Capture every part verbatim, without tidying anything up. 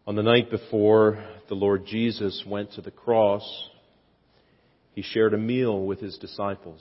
On the night before the Lord Jesus went to the cross, He shared a meal with His disciples.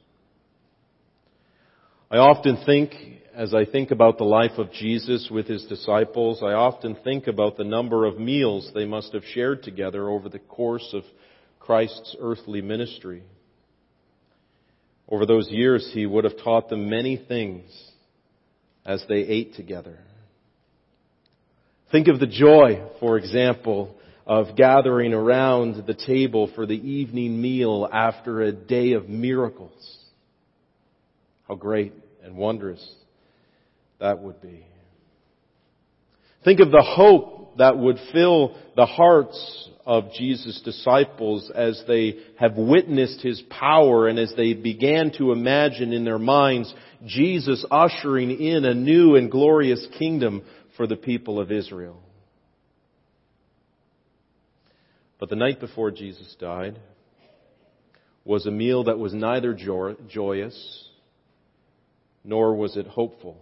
I often think, as I think about the life of Jesus with His disciples, I often think about the number of meals they must have shared together over the course of Christ's earthly ministry. Over those years, He would have taught them many things as they ate together. Think of the joy, for example, of gathering around the table for the evening meal after a day of miracles. How great and wondrous that would be. Think of the hope that would fill the hearts of Jesus' disciples as they have witnessed His power and as they began to imagine in their minds Jesus ushering in a new and glorious kingdom for the people of Israel. But the night before Jesus died was a meal that was neither joy- joyous nor was it hopeful.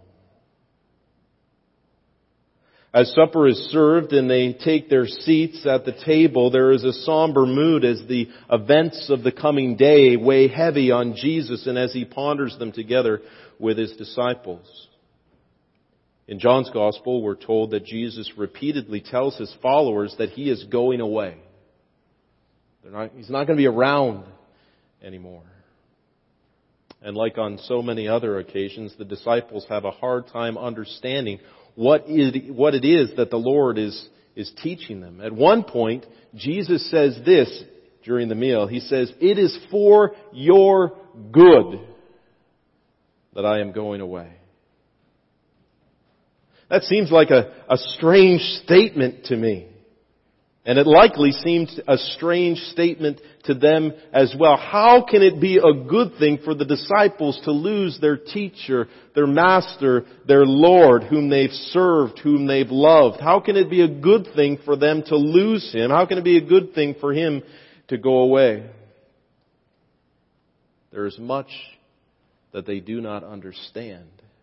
As supper is served and they take their seats at the table, there is a somber mood as the events of the coming day weigh heavy on Jesus and as He ponders them together with His disciples. In John's Gospel, we're told that Jesus repeatedly tells His followers that He is going away. They're not, he's not going to be around anymore. And like on so many other occasions, the disciples have a hard time understanding what it, what it is that the Lord is, is teaching them. At one point, Jesus says this during the meal. He says, "It is for your good that I am going away." That seems like a, a strange statement to me. And it likely seems a strange statement to them as well. How can it be a good thing for the disciples to lose their teacher, their master, their Lord, whom they've served, whom they've loved? How can it be a good thing for them to lose Him? How can it be a good thing for Him to go away? There is much that they do not understand.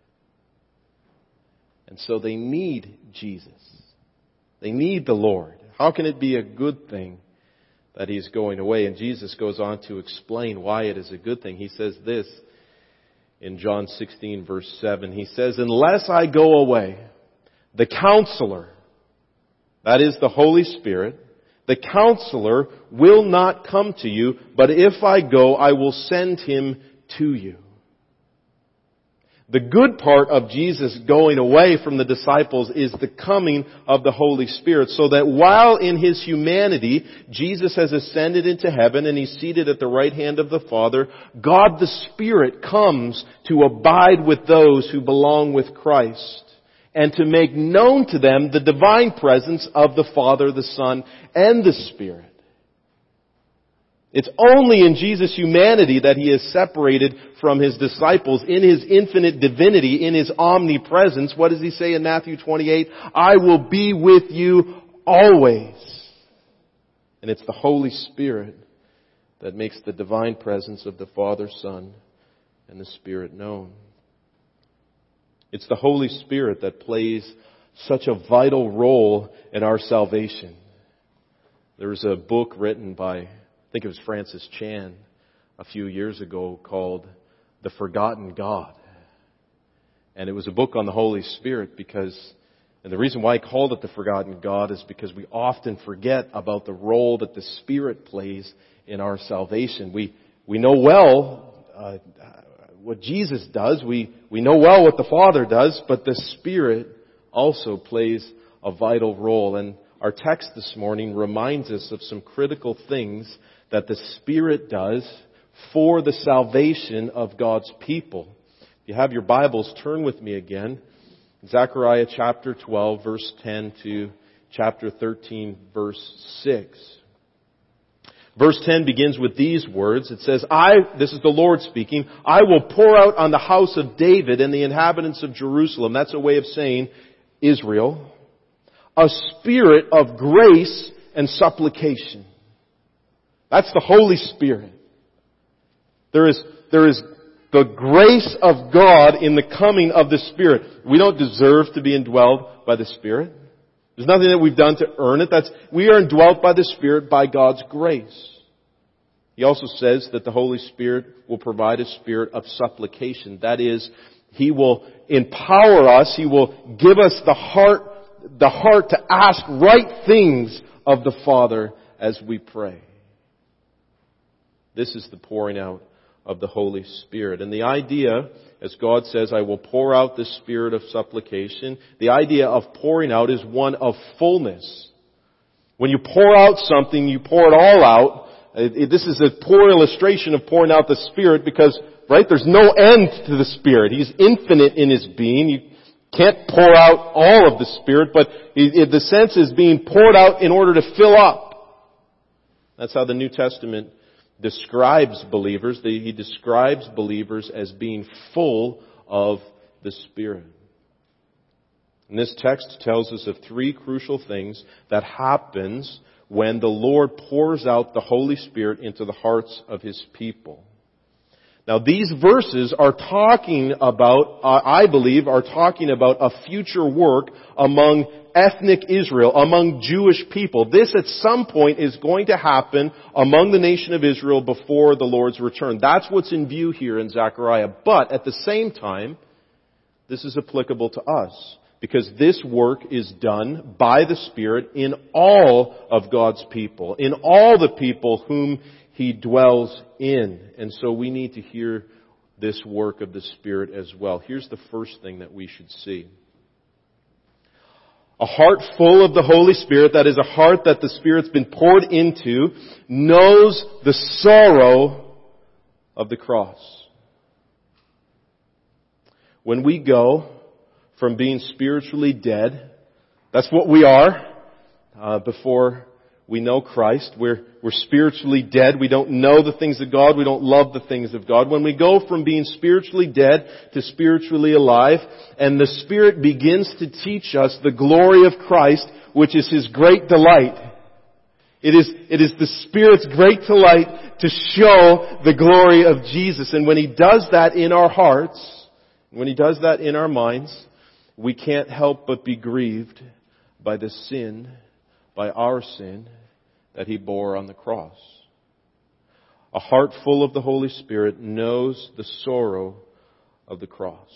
And so they need Jesus. They need the Lord. How can it be a good thing that He's going away? And Jesus goes on to explain why it is a good thing. He says this in John sixteen verse seven. He says, "Unless I go away, the Counselor," that is the Holy Spirit, "the Counselor will not come to you, but if I go, I will send Him to you." The good part of Jesus going away from the disciples is the coming of the Holy Spirit, so that while in His humanity, Jesus has ascended into heaven and He's seated at the right hand of the Father, God the Spirit comes to abide with those who belong with Christ and to make known to them the divine presence of the Father, the Son, and the Spirit. It's only in Jesus' humanity that He is separated from His disciples. In His infinite divinity, in His omnipresence, what does He say in Matthew twenty-eight? "I will be with you always." And it's the Holy Spirit that makes the divine presence of the Father, Son, and the Spirit known. It's the Holy Spirit that plays such a vital role in our salvation. There was a book written by, I think it was Francis Chan, a few years ago called The Forgotten God. And it was a book on the Holy Spirit because, and the reason why I called it The Forgotten God is because we often forget about the role that the Spirit plays in our salvation. We, we know well uh, what Jesus does. We, we know well what the Father does, but the Spirit also plays a vital role. And our text this morning reminds us of some critical things that the Spirit does for the salvation of God's people. If you have your Bibles, turn with me again. Zechariah chapter twelve, verse ten to chapter thirteen, verse six. Verse ten begins with these words. It says, I, this is the Lord speaking, "I will pour out on the house of David and the inhabitants of Jerusalem," that's a way of saying Israel, "a spirit of grace and supplication." That's the Holy Spirit. There is, there is the grace of God in the coming of the Spirit. We don't deserve to be indwelled by the Spirit. There's nothing that we've done to earn it. That's, we are indwelt by the Spirit by God's grace. He also says that the Holy Spirit will provide a spirit of supplication. That is, He will empower us. He will give us the heart, the heart to ask right things of the Father as we pray. This is the pouring out of the Holy Spirit. And the idea, as God says, I will pour out the spirit of supplication, the idea of pouring out is one of fullness. When you pour out something, you pour it all out. This is a poor illustration of pouring out the Spirit because, right, there's no end to the Spirit. He's infinite in His being. You can't pour out all of the Spirit, but the sense is being poured out in order to fill up. That's how the New Testament describes believers. He describes believers as being full of the Spirit. And this text tells us of three crucial things that happens when the Lord pours out the Holy Spirit into the hearts of His people. Now these verses are talking about, uh, I believe, are talking about a future work among ethnic Israel, among Jewish people. This at some point is going to happen among the nation of Israel before the Lord's return. That's what's in view here in Zechariah. But at the same time, this is applicable to us. Because this work is done by the Spirit in all of God's people, in all the people whom He dwells in. And so we need to hear this work of the Spirit as well. Here's the first thing that we should see. A heart full of the Holy Spirit, that is a heart that the Spirit's been poured into, knows the sorrow of the cross. When we go from being spiritually dead, that's what we are uh, before we know Christ. We're, we're spiritually dead. We don't know the things of God. We don't love the things of God. When we go from being spiritually dead to spiritually alive, and the Spirit begins to teach us the glory of Christ, which is His great delight. It is, it is the Spirit's great delight to show the glory of Jesus. And when He does that in our hearts, when He does that in our minds, we can't help but be grieved by the sin, by our sin, that He bore on the cross. A heart full of the Holy Spirit knows the sorrow of the cross.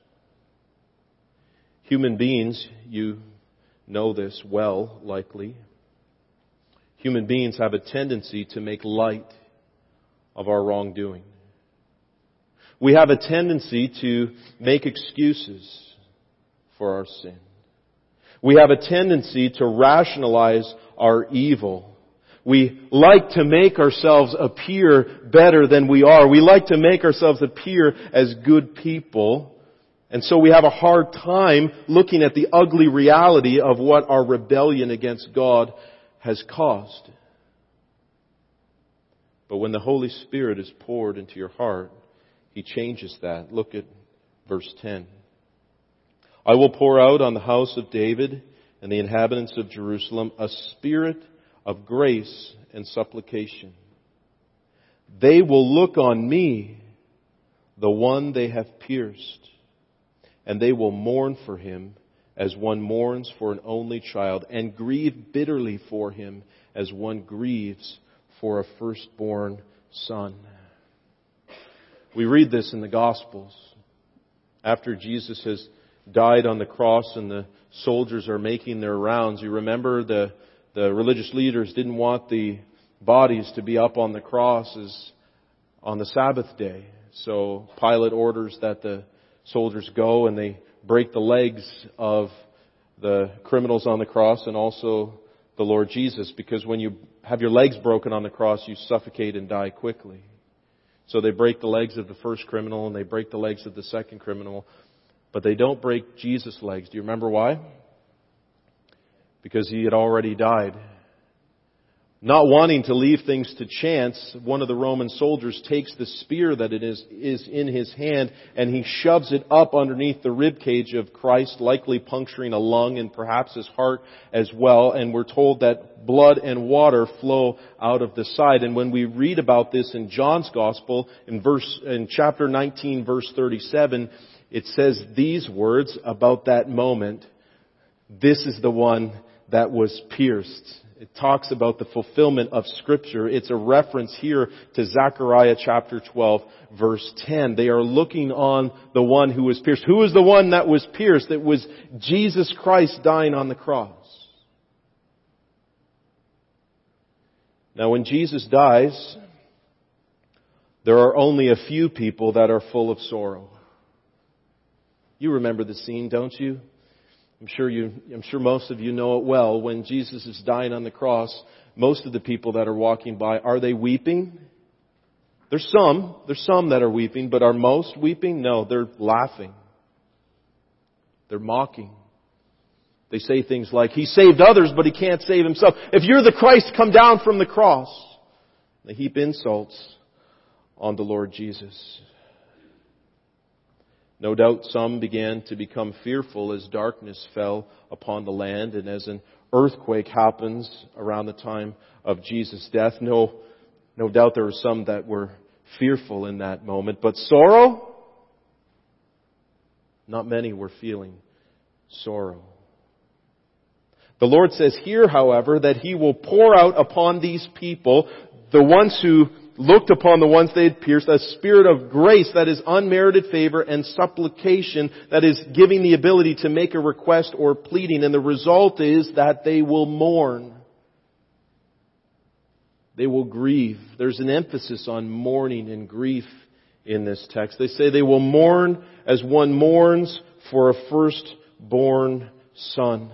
Human beings, you know this well, likely. Human beings have a tendency to make light of our wrongdoing. We have a tendency to make excuses for our sin. We have a tendency to rationalize our evil. We like to make ourselves appear better than we are. We like to make ourselves appear as good people. And so we have a hard time looking at the ugly reality of what our rebellion against God has caused. But when the Holy Spirit is poured into your heart, He changes that. Look at verse ten. I will pour out on the house of David and the inhabitants of Jerusalem a spirit of grace and supplication. They will look on me, the one they have pierced, and they will mourn for Him as one mourns for an only child, and grieve bitterly for Him as one grieves for a firstborn son. We read this in the Gospels. After Jesus has died on the cross and the soldiers are making their rounds. You remember the, the religious leaders didn't want the bodies to be up on the crosses on the Sabbath day. So Pilate orders that the soldiers go and they break the legs of the criminals on the cross and also the Lord Jesus, because when you have your legs broken on the cross, you suffocate and die quickly. So they break the legs of the first criminal and they break the legs of the second criminal. But they don't break Jesus' legs. Do you remember why? Because He had already died. Not wanting to leave things to chance, one of the Roman soldiers takes the spear that it is, is in his hand and he shoves it up underneath the rib cage of Christ, likely puncturing a lung and perhaps his heart as well. And we're told that blood and water flow out of the side. And when we read about this in John's Gospel, in verse, in chapter nineteen, verse thirty-seven, it says these words about that moment. This is the one that was pierced. It talks about the fulfillment of Scripture. It's a reference here to Zechariah chapter twelve, verse ten. They are looking on the one who was pierced. Who is the one that was pierced? It was Jesus Christ dying on the cross. Now, when Jesus dies, there are only a few people that are full of sorrow. You remember the scene, don't you? I'm sure you, I'm sure most of you know it well. When Jesus is dying on the cross, most of the people that are walking by, are they weeping? There's some, there's some that are weeping, but are most weeping? No, they're laughing. They're mocking. They say things like, He saved others, but He can't save Himself. If you're the Christ, come down from the cross. They heap insults on the Lord Jesus. No doubt some began to become fearful as darkness fell upon the land and as an earthquake happens around the time of Jesus' death. No, no doubt there were some that were fearful in that moment. But sorrow? Not many were feeling sorrow. The Lord says here, however, that He will pour out upon these people, the ones who looked upon the ones they had pierced, a spirit of grace that is unmerited favor and supplication that is giving the ability to make a request or pleading. And the result is that they will mourn. They will grieve. There's an emphasis on mourning and grief in this text. They say they will mourn as one mourns for a firstborn son.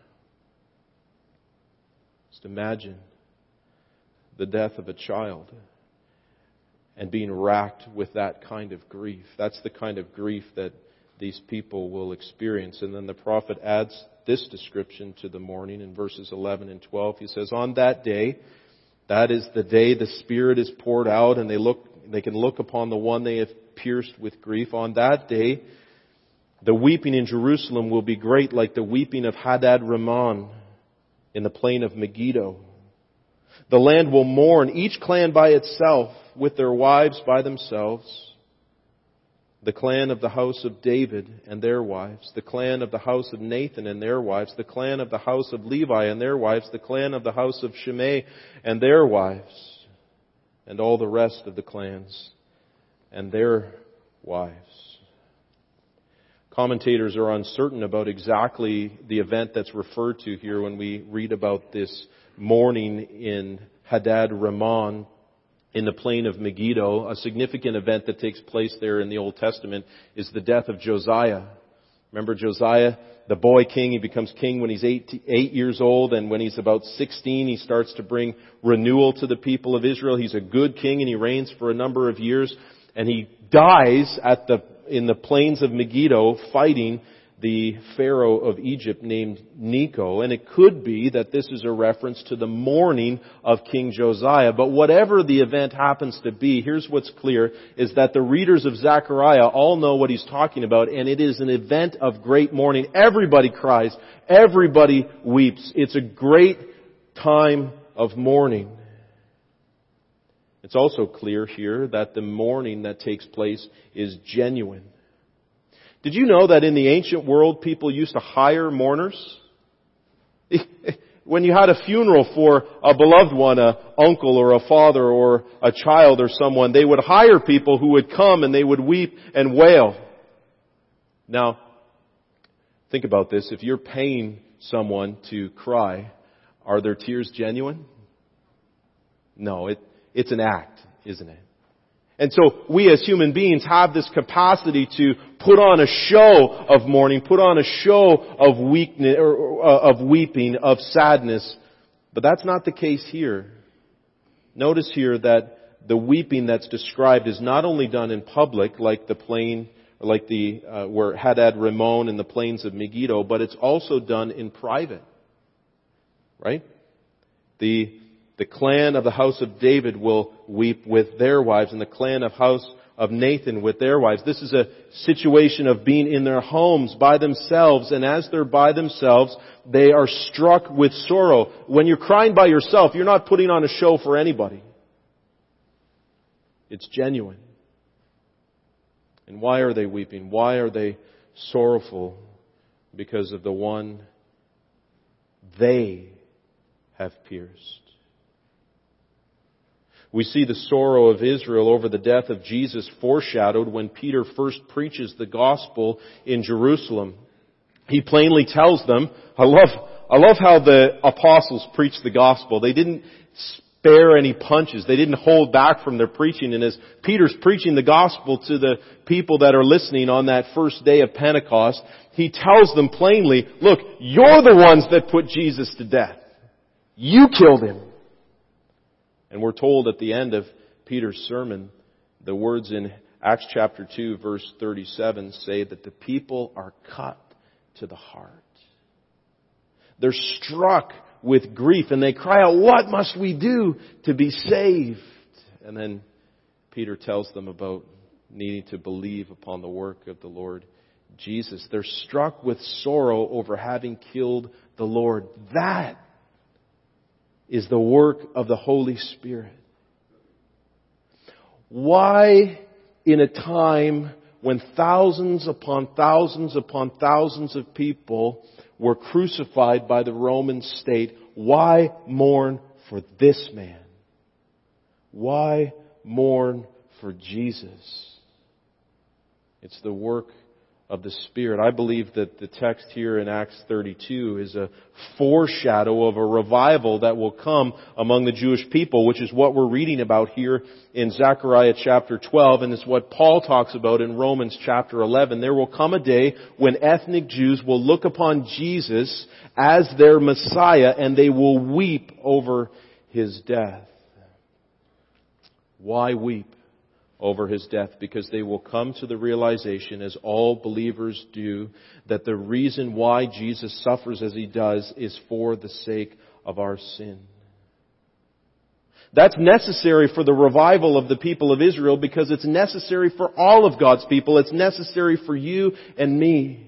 Just imagine the death of a child and being racked with that kind of grief. That's the kind of grief that these people will experience. And then the prophet adds this description to the mourning in verses eleven and twelve. He says, on that day, that is the day the Spirit is poured out and they look, they can look upon the one they have pierced with grief. On that day, the weeping in Jerusalem will be great, like the weeping of Hadad Rimmon in the plain of Megiddo. The land will mourn, each clan by itself, with their wives by themselves. The clan of the house of David and their wives. The clan of the house of Nathan and their wives. The clan of the house of Levi and their wives. The clan of the house of Shimei and their wives. And all the rest of the clans and their wives. Commentators are uncertain about exactly the event that's referred to here when we read about this mourning in Hadad Rimmon in the plain of Megiddo. A significant event that takes place there in the Old Testament is the death of Josiah. Remember Josiah, the boy king? He becomes king when he's eight, eight years old, and when he's about sixteen, he starts to bring renewal to the people of Israel. He's a good king, and he reigns for a number of years, and he dies at the in the plains of Megiddo fighting the Pharaoh of Egypt named Necho. And it could be that this is a reference to the mourning of King Josiah. But whatever the event happens to be, here's what's clear, is that the readers of Zechariah all know what he's talking about, and it is an event of great mourning. Everybody cries. Everybody weeps. It's a great time of mourning. It's also clear here that the mourning that takes place is genuine. Did you know that in the ancient world, people used to hire mourners? When you had a funeral for a beloved one, a uncle or a father or a child or someone, they would hire people who would come and they would weep and wail. Now, think about this. If you're paying someone to cry, are their tears genuine? No, it, it's an act, isn't it? And so we as human beings have this capacity to put on a show of mourning, put on a show of weakness, or of weeping, of sadness. But that's not the case here. Notice here that the weeping that's described is not only done in public, like the plain, like the uh, where Hadad Rimmon in the plains of Megiddo, but it's also done in private. Right? The The clan of the house of David will weep with their wives, and the clan of house of Nathan with their wives. This is a situation of being in their homes by themselves, and as they're by themselves, they are struck with sorrow. When you're crying by yourself, you're not putting on a show for anybody. It's genuine. And why are they weeping? Why are they sorrowful? Because of the one they have pierced. We see the sorrow of Israel over the death of Jesus foreshadowed when Peter first preaches the gospel in Jerusalem. He plainly tells them, I love, I love how the apostles preached the gospel. They didn't spare any punches. They didn't hold back from their preaching. And as Peter's preaching the gospel to the people that are listening on that first day of Pentecost, he tells them plainly, look, you're the ones that put Jesus to death. You killed him. And we're told at the end of Peter's sermon, the words in Acts chapter two, verse thirty-seven say that the people are cut to the heart. They're struck with grief and they cry out, what must we do to be saved? And then Peter tells them about needing to believe upon the work of the Lord Jesus. They're struck with sorrow over having killed the Lord. That is the work of the Holy Spirit. Why, in a time when thousands upon thousands upon thousands of people were crucified by the Roman state, why mourn for this man? Why mourn for Jesus? It's the work of the Spirit. I believe that the text here in Acts thirty-two is a foreshadow of a revival that will come among the Jewish people, which is what we're reading about here in Zechariah chapter twelve, and it's what Paul talks about in Romans chapter eleven. There will come a day when ethnic Jews will look upon Jesus as their Messiah and they will weep over His death. Why weep over His death? Because they will come to the realization, as all believers do, that the reason why Jesus suffers as He does is for the sake of our sin. That's necessary for the revival of the people of Israel because it's necessary for all of God's people. It's necessary for you and me.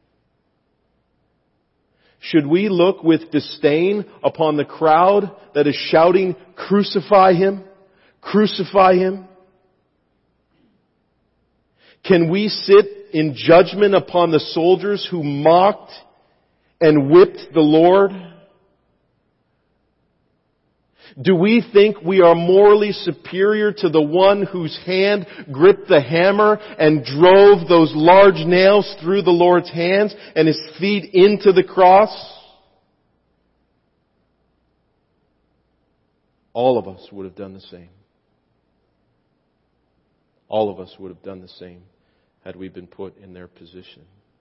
Should we look with disdain upon the crowd that is shouting, "Crucify Him! Crucify Him!" Can we sit in judgment upon the soldiers who mocked and whipped the Lord? Do we think we are morally superior to the one whose hand gripped the hammer and drove those large nails through the Lord's hands and His feet into the cross? All of us would have done the same. All of us would have done the same had we been put in their position.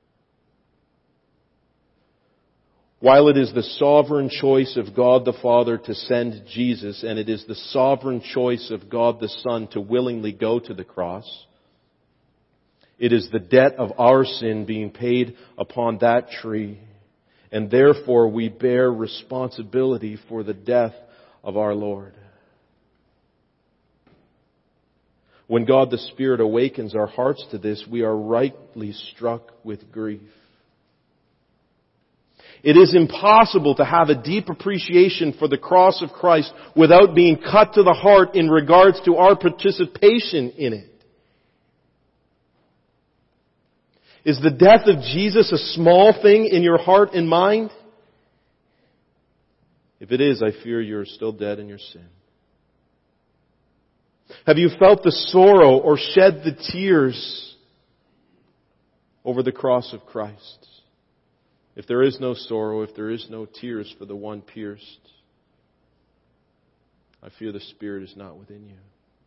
While it is the sovereign choice of God the Father to send Jesus, and it is the sovereign choice of God the Son to willingly go to the cross, it is the debt of our sin being paid upon that tree, and therefore we bear responsibility for the death of our Lord. When God the Spirit awakens our hearts to this, we are rightly struck with grief. It is impossible to have a deep appreciation for the cross of Christ without being cut to the heart in regards to our participation in it. Is the death of Jesus a small thing in your heart and mind? If it is, I fear you are still dead in your sin. Have you felt the sorrow or shed the tears over the cross of Christ? If there is no sorrow, if there is no tears for the one pierced, I fear the Spirit is not within you.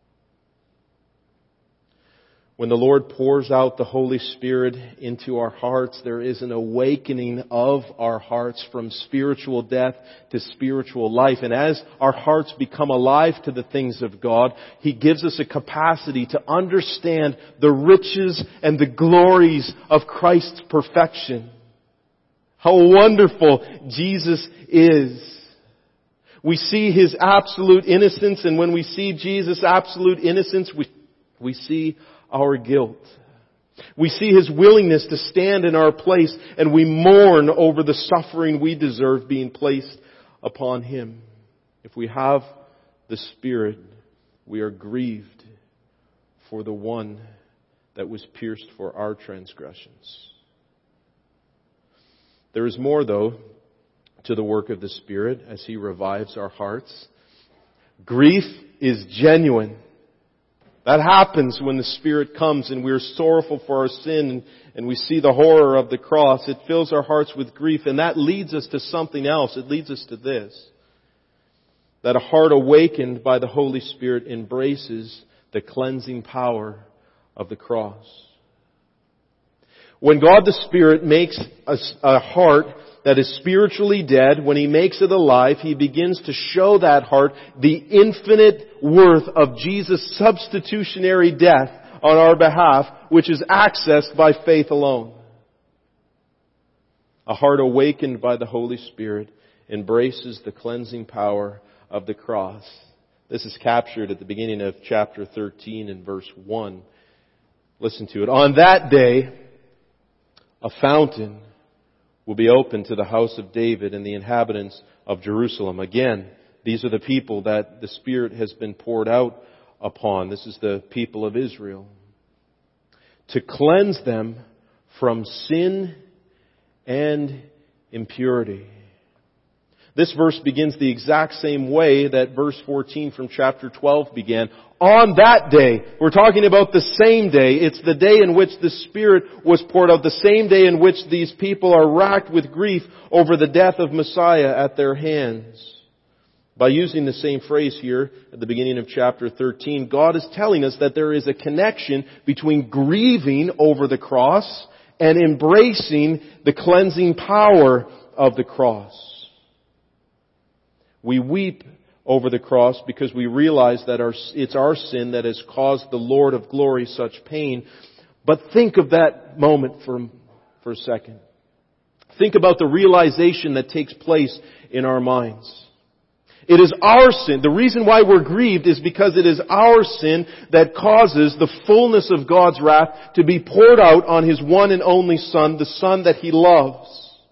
When the Lord pours out the Holy Spirit into our hearts, there is an awakening of our hearts from spiritual death to spiritual life. And as our hearts become alive to the things of God, He gives us a capacity to understand the riches and the glories of Christ's perfection. How wonderful Jesus is. We see His absolute innocence, and when we see Jesus' absolute innocence, we, we see our guilt. We see His willingness to stand in our place, and we mourn over the suffering we deserve being placed upon Him. If we have the Spirit, we are grieved for the one that was pierced for our transgressions. There is more, though, to the work of the Spirit as He revives our hearts. Grief is genuine. That happens when the Spirit comes and we're sorrowful for our sin and we see the horror of the cross. It fills our hearts with grief, and that leads us to something else. It leads us to this: that a heart awakened by the Holy Spirit embraces the cleansing power of the cross. When God the Spirit makes a, a heart that is spiritually dead, when He makes it alive, He begins to show that heart the infinite worth of Jesus' substitutionary death on our behalf, which is accessed by faith alone. A heart awakened by the Holy Spirit embraces the cleansing power of the cross. This is captured at the beginning of chapter thirteen in verse one. Listen to it. On that day, a fountain will be opened to the house of David and the inhabitants of Jerusalem. Again, these are the people that the Spirit has been poured out upon. This is the people of Israel. To cleanse them from sin and impurity. This verse begins the exact same way that verse fourteen from chapter twelve began. On that day, we're talking about the same day. It's the day in which the Spirit was poured out, the same day in which these people are racked with grief over the death of Messiah at their hands. By using the same phrase here at the beginning of chapter thirteen, God is telling us that there is a connection between grieving over the cross and embracing the cleansing power of the cross. We weep over the cross because we realize that our, it's our sin that has caused the Lord of glory such pain. But think of that moment for, for a second. Think about the realization that takes place in our minds. It is our sin. The reason why we're grieved is because it is our sin that causes the fullness of God's wrath to be poured out on His one and only Son, the Son that He loves.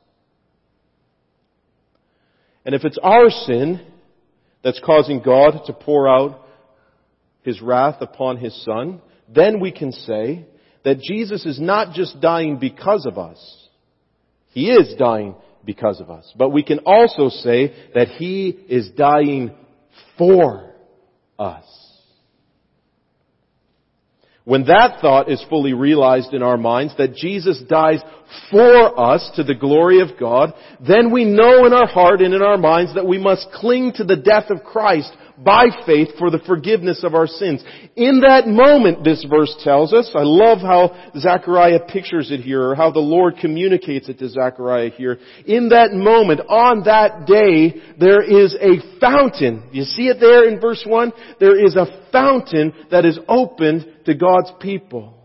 And if it's our sin that's causing God to pour out His wrath upon His Son, then we can say that Jesus is not just dying because of us. He is dying because of us. But we can also say that He is dying for us. When that thought is fully realized in our minds, that Jesus dies for us to the glory of God, then we know in our heart and in our minds that we must cling to the death of Christ by faith for the forgiveness of our sins. In that moment, this verse tells us, I love how Zechariah pictures it here, or how the Lord communicates it to Zechariah here. In that moment, on that day, there is a fountain. You see it there in verse one? There is a fountain that is opened to God's people.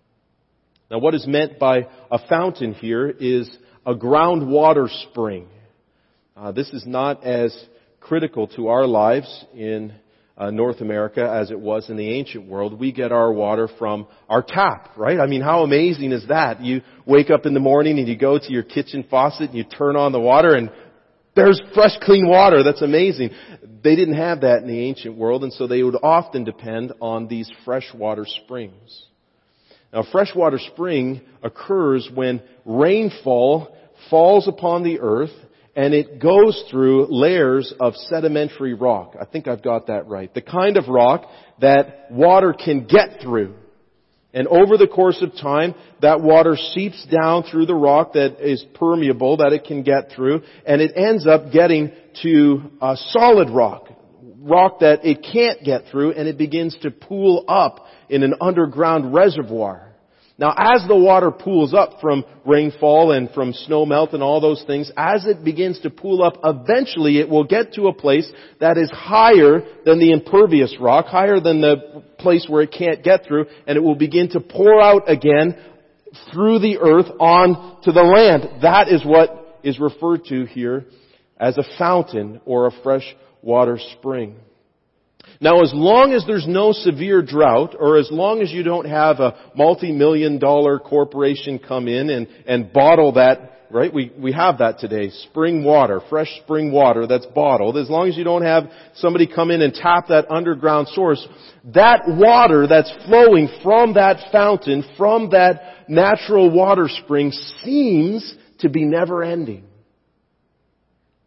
Now, what is meant by a fountain here is a groundwater spring. Uh, this is not as critical to our lives in uh, North America as it was in the ancient world. We get our water from our tap, right? I mean, how amazing is that? You wake up in the morning and you go to your kitchen faucet and you turn on the water and there's fresh, clean water. That's amazing. They didn't have that in the ancient world, and so they would often depend on these freshwater springs. Now, a freshwater spring occurs when rainfall falls upon the earth and it goes through layers of sedimentary rock. I think I've got that right. The kind of rock that water can get through. And over the course of time, that water seeps down through the rock that is permeable, that it can get through, and it ends up getting to a solid rock. Rock that it can't get through, and it begins to pool up in an underground reservoir. Now, as the water pools up from rainfall and from snow melt and all those things, as it begins to pool up, eventually it will get to a place that is higher than the impervious rock, higher than the place where it can't get through, and it will begin to pour out again through the earth onto the land. That is what is referred to here as a fountain or a fresh water spring. Now, as long as there's no severe drought, or as long as you don't have a multi-million dollar corporation come in and, and bottle that, right? We, we have that today. Spring water, fresh spring water that's bottled. As long as you don't have somebody come in and tap that underground source, that water that's flowing from that fountain, from that natural water spring, seems to be never ending.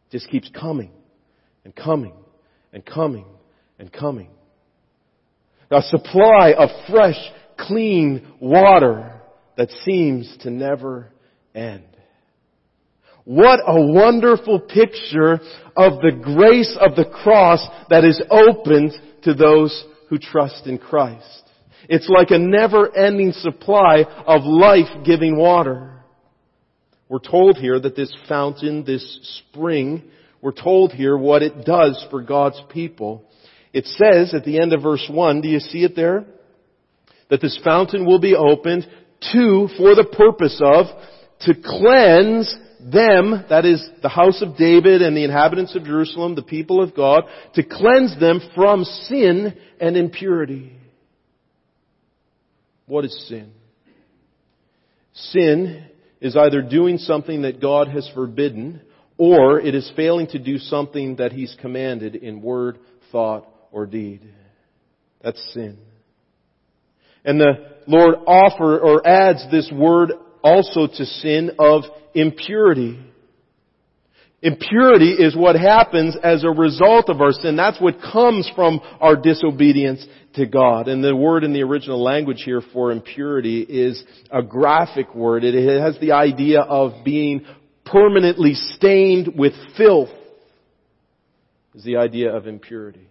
It just keeps coming and coming and coming and coming. A supply of fresh, clean water that seems to never end. What a wonderful picture of the grace of the cross that is opened to those who trust in Christ. It's like a never-ending supply of life-giving water. We're told here that this fountain, this spring, we're told here what it does for God's people. It says at the end of verse one, do you see it there? That this fountain will be opened to, for the purpose of, to cleanse them, that is the house of David and the inhabitants of Jerusalem, the people of God, to cleanse them from sin and impurity. What is sin? Sin is either doing something that God has forbidden, or it is failing to do something that He's commanded in word, thought, or deed. That's sin. And the Lord offer or adds this word also to sin of impurity. Impurity is what happens as a result of our sin. That's what comes from our disobedience to God. And the word in the original language here for impurity is a graphic word. It has the idea of being permanently stained with filth, is the idea of impurity.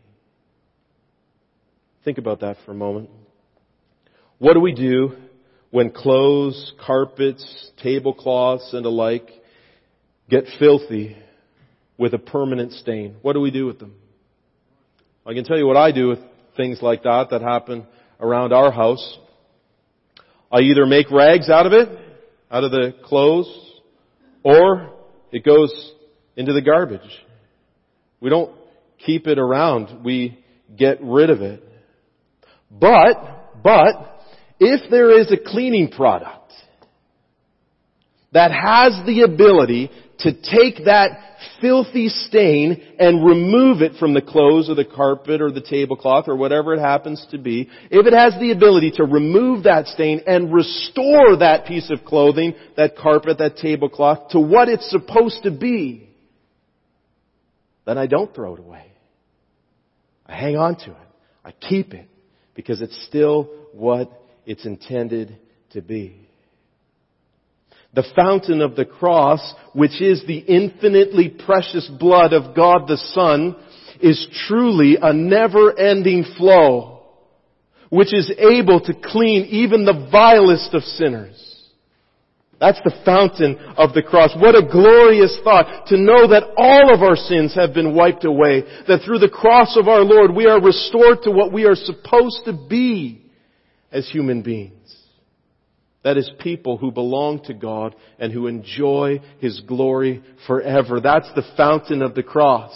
Think about that for a moment. What do we do when clothes, carpets, tablecloths, and the like get filthy with a permanent stain? What do we do with them? I can tell you what I do with things like that that happen around our house. I either make rags out of it, out of the clothes, or it goes into the garbage. We don't keep it around. We get rid of it. But, but, if there is a cleaning product that has the ability to take that filthy stain and remove it from the clothes or the carpet or the tablecloth or whatever it happens to be, if it has the ability to remove that stain and restore that piece of clothing, that carpet, that tablecloth, to what it's supposed to be, then I don't throw it away. I hang on to it. I keep it because it's still what it's intended to be. The fountain of the cross, which is the infinitely precious blood of God the Son, is truly a never-ending flow, which is able to clean even the vilest of sinners. That's the fountain of the cross. What a glorious thought to know that all of our sins have been wiped away. That through the cross of our Lord we are restored to what we are supposed to be as human beings. That is people who belong to God and who enjoy His glory forever. That's the fountain of the cross.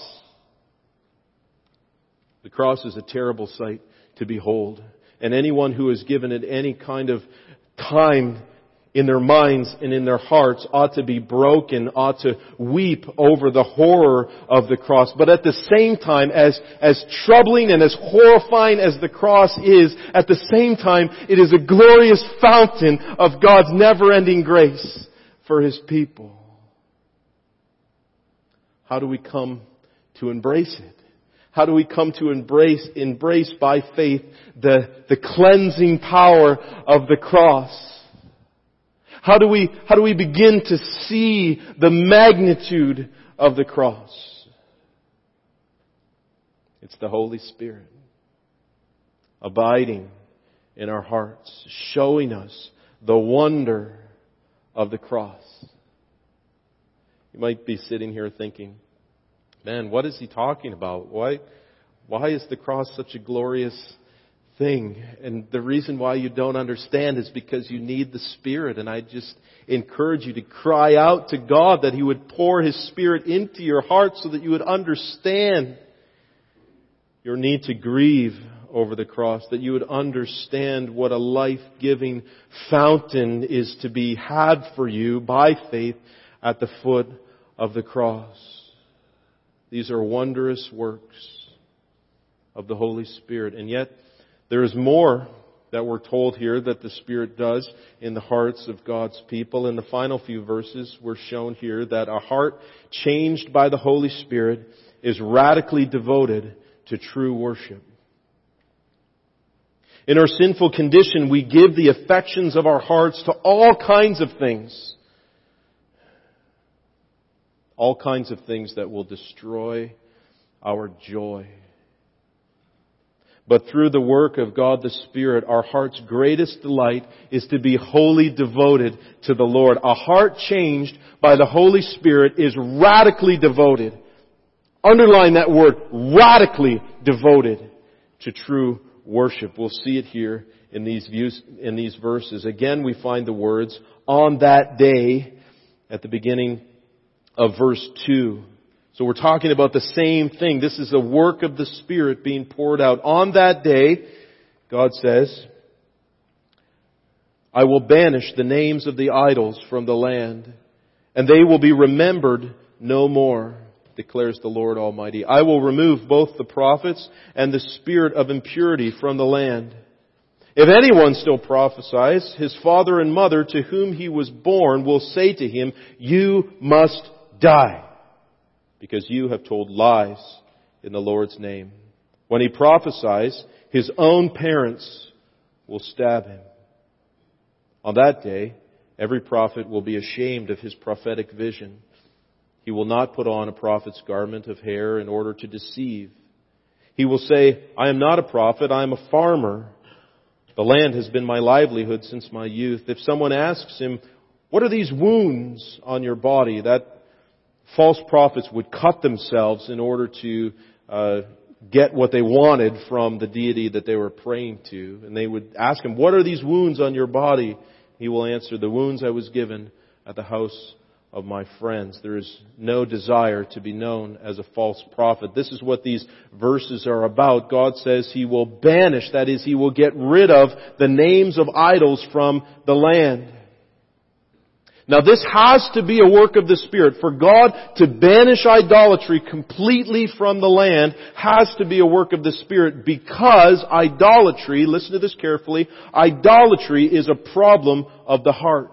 The cross is a terrible sight to behold. And anyone who has given it any kind of time in their minds and in their hearts ought to be broken, ought to weep over the horror of the cross. But at the same time, as, as troubling and as horrifying as the cross is, at the same time, it is a glorious fountain of God's never-ending grace for His people. How do we come to embrace it? How do we come to embrace, embrace by faith the, the cleansing power of the cross? How do we, how do we begin to see the magnitude of the cross? It's the Holy Spirit abiding in our hearts, showing us the wonder of the cross. You might be sitting here thinking, man, what is he talking about? Why, why is the cross such a glorious thing? And the reason why you don't understand is because you need the Spirit. And I just encourage you to cry out to God that He would pour His Spirit into your heart so that you would understand your need to grieve over the cross, that you would understand what a life-giving fountain is to be had for you by faith at the foot of the cross. These are wondrous works of the Holy Spirit. And yet, there is more that we're told here that the Spirit does in the hearts of God's people. In the final few verses, we're shown here that a heart changed by the Holy Spirit is radically devoted to true worship. In our sinful condition, we give the affections of our hearts to all kinds of things. All kinds of things that will destroy our joy. But through the work of God the Spirit, our heart's greatest delight is to be wholly devoted to the Lord. A heart changed by the Holy Spirit is radically devoted. Underline that word, radically devoted to true worship. We'll see it here in these views, in these verses. Again, we find the words, on that day, at the beginning of verse two. So we're talking about the same thing. This is the work of the Spirit being poured out. On that day, God says, I will banish the names of the idols from the land, and they will be remembered no more, declares the Lord Almighty. I will remove both the prophets and the spirit of impurity from the land. If anyone still prophesies, his father and mother to whom he was born will say to him, you must die, because you have told lies in the Lord's name. When he prophesies, his own parents will stab him. On that day, every prophet will be ashamed of his prophetic vision. He will not put on a prophet's garment of hair in order to deceive. He will say, I am not a prophet, I am a farmer. The land has been my livelihood since my youth. If someone asks him, what are these wounds on your body? That false prophets would cut themselves in order to uh, get what they wanted from the deity that they were praying to. And they would ask him, what are these wounds on your body? He will answer, the wounds I was given at the house of my friends. There is no desire to be known as a false prophet. This is what these verses are about. God says He will banish, that is, He will get rid of the names of idols from the land. Now this has to be a work of the Spirit. For God to banish idolatry completely from the land has to be a work of the Spirit, because idolatry, listen to this carefully, idolatry is a problem of the heart.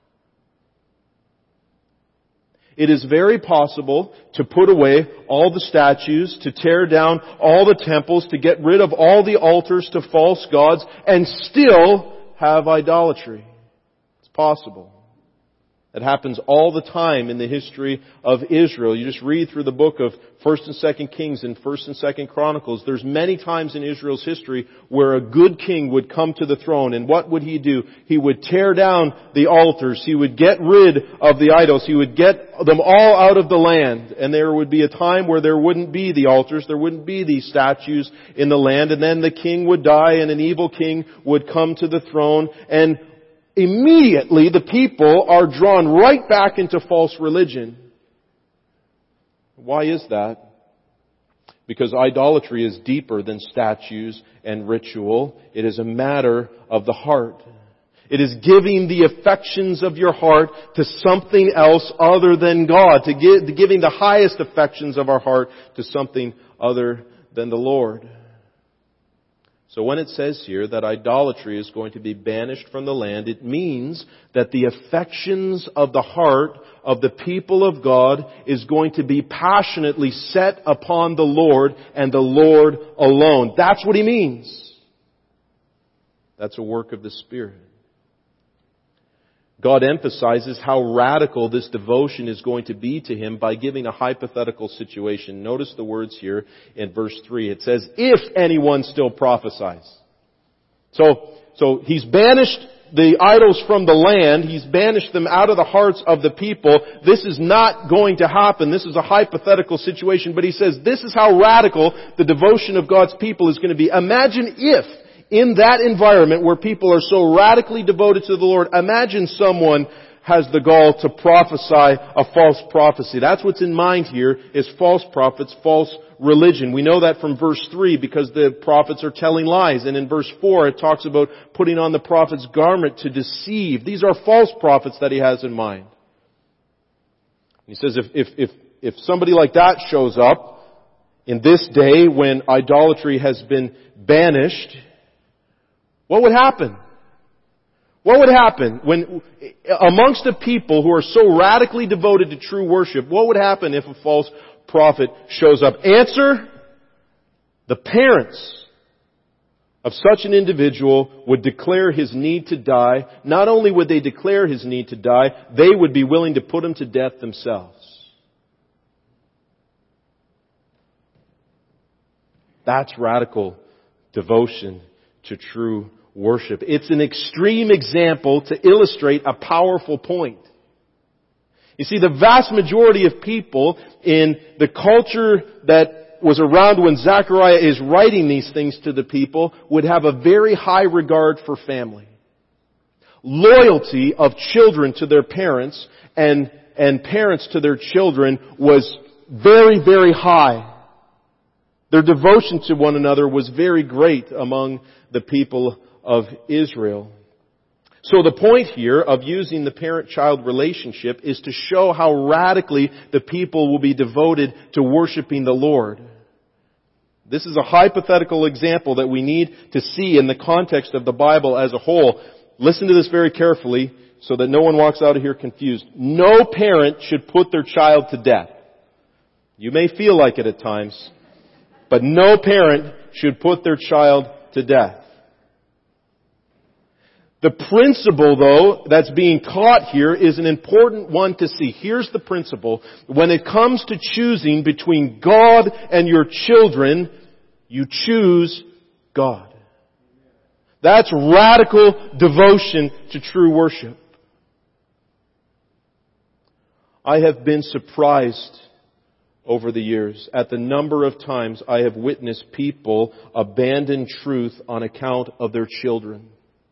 It is very possible to put away all the statues, to tear down all the temples, to get rid of all the altars to false gods, and still have idolatry. It's possible. It happens all the time in the history of Israel. You just read through the book of First and Second Kings and First and Second Chronicles. There's many times in Israel's history where a good king would come to the throne, and what would he do? He would tear down the altars. He would get rid of the idols. He would get them all out of the land. And there would be a time where there wouldn't be the altars, there wouldn't be these statues in the land, and then the king would die and an evil king would come to the throne, and immediately the people are drawn right back into false religion. Why is that? Because idolatry is deeper than statues and ritual. It is a matter of the heart. It is giving the affections of your heart to something else other than God. To give, giving the highest affections of our heart to something other than the Lord. So when it says here that idolatry is going to be banished from the land, it means that the affections of the heart of the people of God is going to be passionately set upon the Lord and the Lord alone. That's what He means. That's a work of the Spirit. God emphasizes how radical this devotion is going to be to Him by giving a hypothetical situation. Notice the words here in verse three. It says, if anyone still prophesies. So, so He's banished the idols from the land. He's banished them out of the hearts of the people. This is not going to happen. This is a hypothetical situation. But He says this is how radical the devotion of God's people is going to be. Imagine if, in that environment where people are so radically devoted to the Lord, imagine someone has the gall to prophesy a false prophecy. That's what's in mind here, is false prophets, false religion. We know that from verse three because the prophets are telling lies. And in verse four it talks about putting on the prophet's garment to deceive. These are false prophets that he has in mind. He says if, if, if, if somebody like that shows up in this day when idolatry has been banished, What would happen? What would happen when, amongst the people who are so radically devoted to true worship, what would happen if a false prophet shows up? Answer: the parents of such an individual would declare his need to die. Not only would they declare his need to die, they would be willing to put him to death themselves. That's radical devotion to true worship. It's an extreme example to illustrate a powerful point. You see, the vast majority of people in the culture that was around when Zechariah is writing these things to the people would have a very high regard for family. Loyalty of children to their parents and, and parents to their children was very, very high. Their devotion to one another was very great among the people of Israel. So the point here of using the parent-child relationship is to show how radically the people will be devoted to worshiping the Lord. This is a hypothetical example that we need to see in the context of the Bible as a whole. Listen to this very carefully so that no one walks out of here confused. No parent should put their child to death. You may feel like it at times, but no parent should put their child to death. The principle, though, that's being taught here is an important one to see. Here's the principle. When it comes to choosing between God and your children, you choose God. That's radical devotion to true worship. I have been surprised over the years at the number of times I have witnessed people abandon truth on account of their children.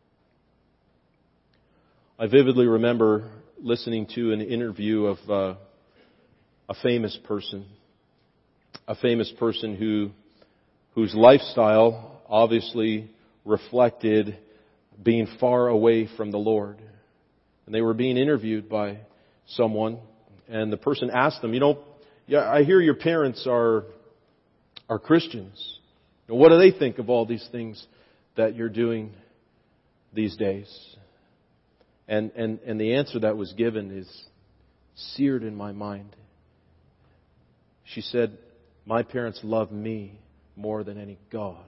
I vividly remember listening to an interview of uh, a famous person, a famous person who, whose lifestyle obviously reflected being far away from the Lord. And they were being interviewed by someone, and the person asked them, you know, yeah, I hear your parents are are Christians. You know, what do they think of all these things that you're doing these days? And, and, and the answer that was given is seared in my mind. She said, my parents love me more than any God.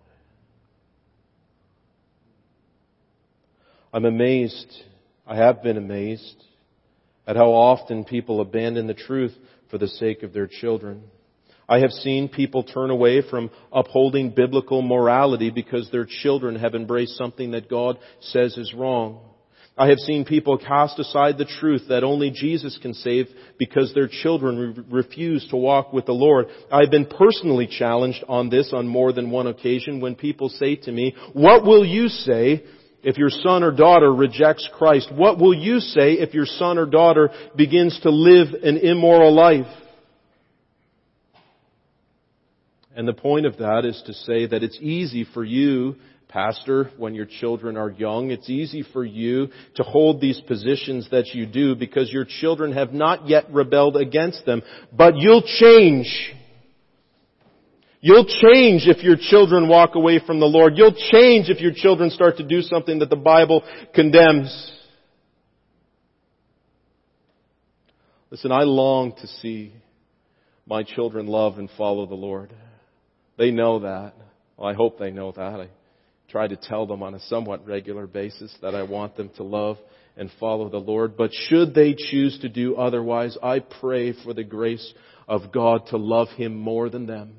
I'm amazed, I have been amazed, at how often people abandon the truth for the sake of their children. I have seen people turn away from upholding biblical morality because their children have embraced something that God says is wrong. I have seen people cast aside the truth that only Jesus can save because their children re- refuse to walk with the Lord. I've been personally challenged on this on more than one occasion when people say to me, what will you say if your son or daughter rejects Christ? What will you say if your son or daughter begins to live an immoral life? And the point of that is to say that it's easy for you, pastor, when your children are young, it's easy for you to hold these positions that you do because your children have not yet rebelled against them. But you'll change. You'll change if your children walk away from the Lord. You'll change if your children start to do something that the Bible condemns. Listen, I long to see my children love and follow the Lord. They know that. Well, I hope they know that. I try to tell them on a somewhat regular basis that I want them to love and follow the Lord. But should they choose to do otherwise, I pray for the grace of God to love Him more than them.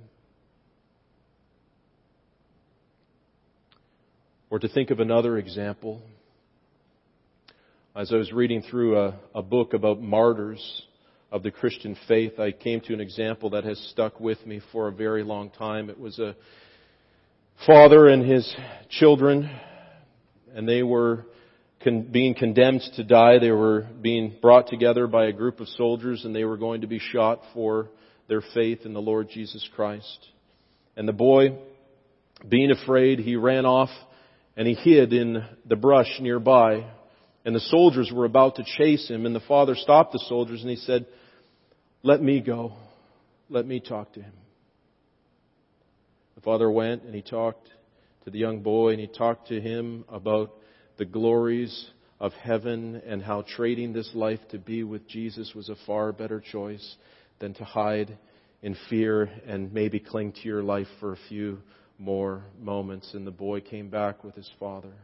Or to think of another example. As I was reading through a, a book about martyrs of the Christian faith, I came to an example that has stuck with me for a very long time. It was a father and his children, and they were con- being condemned to die. They were being brought together by a group of soldiers, and they were going to be shot for their faith in the Lord Jesus Christ. And the boy, being afraid, he ran off and he hid in the brush nearby. And the soldiers were about to chase him, and the father stopped the soldiers and he said, "Let me go. Let me talk to him." The father went and he talked to the young boy, and he talked to him about the glories of heaven and how trading this life to be with Jesus was a far better choice than to hide in fear and maybe cling to your life for a few more moments. And the boy came back with his father.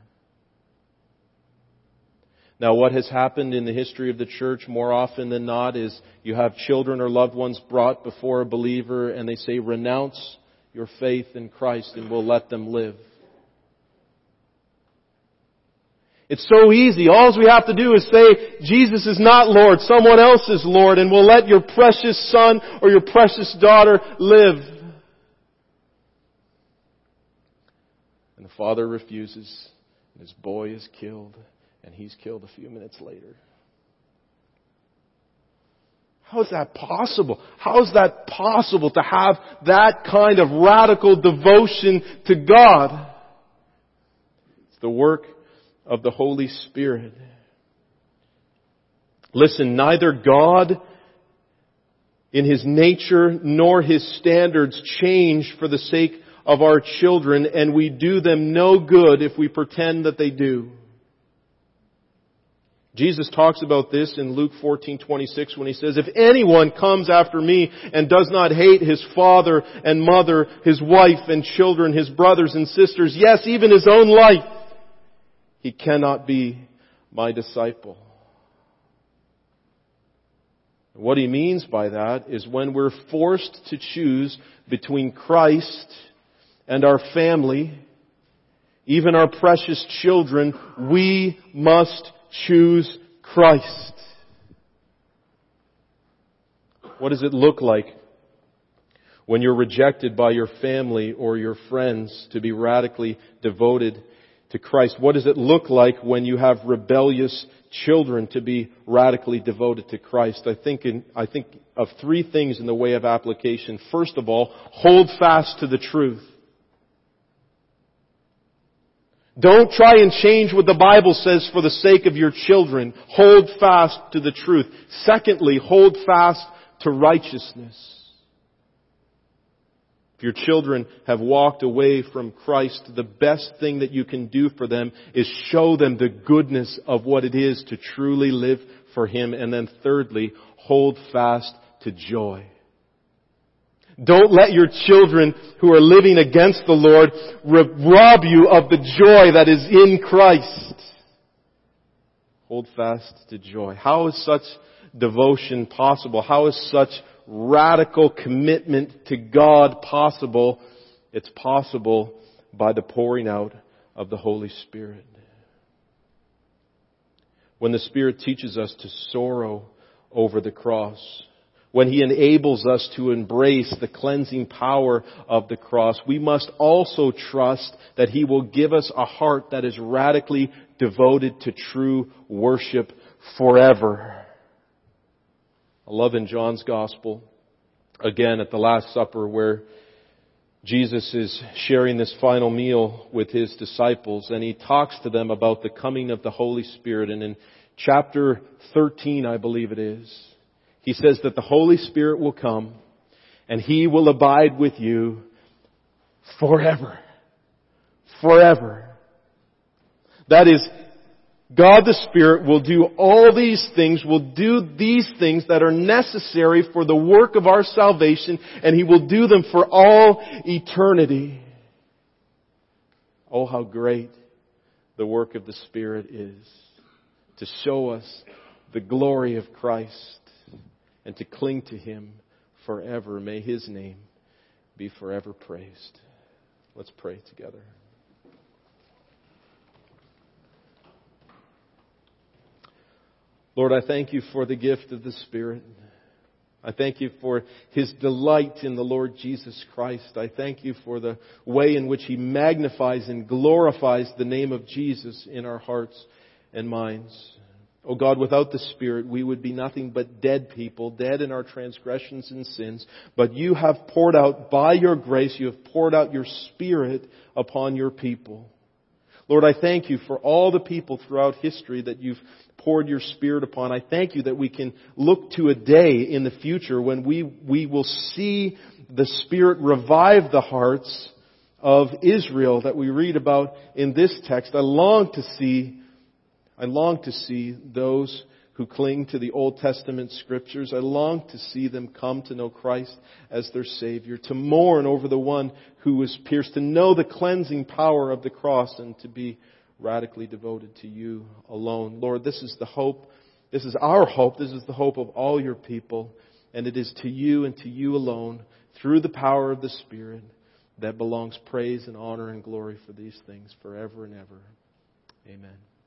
Now, what has happened in the history of the church more often than not is you have children or loved ones brought before a believer and they say, renounce your faith in Christ and we'll let them live. It's so easy. All we have to do is say, Jesus is not Lord, someone else is Lord, and we'll let your precious son or your precious daughter live. And the father refuses, and his boy is killed, and he's killed a few minutes later. How is that possible? How is that possible to have that kind of radical devotion to God? It's the work of the Holy Spirit. Listen, neither God in His nature nor His standards change for the sake of our children, and we do them no good if we pretend that they do. Jesus talks about this in Luke fourteen twenty-six when He says, if anyone comes after me and does not hate his father and mother, his wife and children, his brothers and sisters, yes, even his own life, he cannot be my disciple. What He means by that is when we're forced to choose between Christ and our family, even our precious children, we must choose Christ. What does it look like when you're rejected by your family or your friends to be radically devoted to Christ? What does it look like when you have rebellious children to be radically devoted to Christ? I think in, I think of three things in the way of application. First of all, hold fast to the truth. Don't try and change what the Bible says for the sake of your children. Hold fast to the truth. Secondly, hold fast to righteousness. If your children have walked away from Christ, the best thing that you can do for them is show them the goodness of what it is to truly live for Him. And then thirdly, hold fast to joy. Don't let your children who are living against the Lord rob you of the joy that is in Christ. Hold fast to joy. How is such devotion possible? How is such radical commitment to God possible? It's possible by the pouring out of the Holy Spirit. When the Spirit teaches us to sorrow over the cross, when He enables us to embrace the cleansing power of the cross, we must also trust that He will give us a heart that is radically devoted to true worship forever. I love in John's Gospel, again at the Last Supper, where Jesus is sharing this final meal with His disciples, and He talks to them about the coming of the Holy Spirit. And in chapter thirteen, I believe it is, He says that the Holy Spirit will come and He will abide with you forever. Forever. That is, God the Spirit will do all these things, will do these things that are necessary for the work of our salvation, and He will do them for all eternity. Oh, how great the work of the Spirit is to show us the glory of Christ and to cling to Him forever. May His name be forever praised. Let's pray together. Lord, I thank You for the gift of the Spirit. I thank You for His delight in the Lord Jesus Christ. I thank You for the way in which He magnifies and glorifies the name of Jesus in our hearts and minds. Oh God, without the Spirit, we would be nothing but dead people, dead in our transgressions and sins. But You have poured out, by Your grace, You have poured out Your Spirit upon Your people. Lord, I thank You for all the people throughout history that You've poured Your Spirit upon. I thank You that we can look to a day in the future when we, we will see the Spirit revive the hearts of Israel that we read about in this text, I long to see, I long to see those who cling to the Old Testament Scriptures. I long to see them come to know Christ as their Savior, to mourn over the one who was pierced, to know the cleansing power of the cross, and to be radically devoted to you alone. Lord, this is the hope. This is our hope. This is the hope of all your people. And it is to you and to you alone, through the power of the Spirit, that belongs praise and honor and glory for these things forever and ever. Amen.